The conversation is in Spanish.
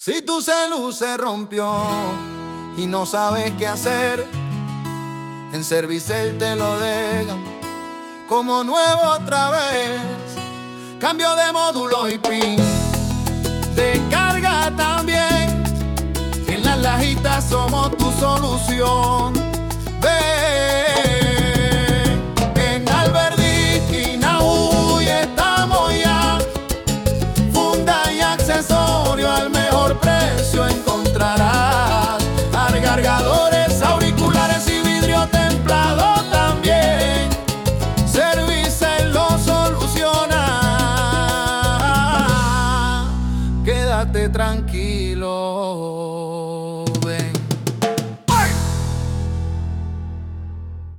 Si tu celu se rompió y no sabes qué hacer, en Servicel te lo dejan como nuevo otra vez. Cambio de módulo y pin, de carga también. En Las Lajitas somos tu solución. Ven, en Alberdi y Nahuy estamos ya. Funda y accesorio al mejor precio encontrarás. Cargadores, auriculares y vidrio templado también. Servicel lo soluciona. Quédate tranquilo.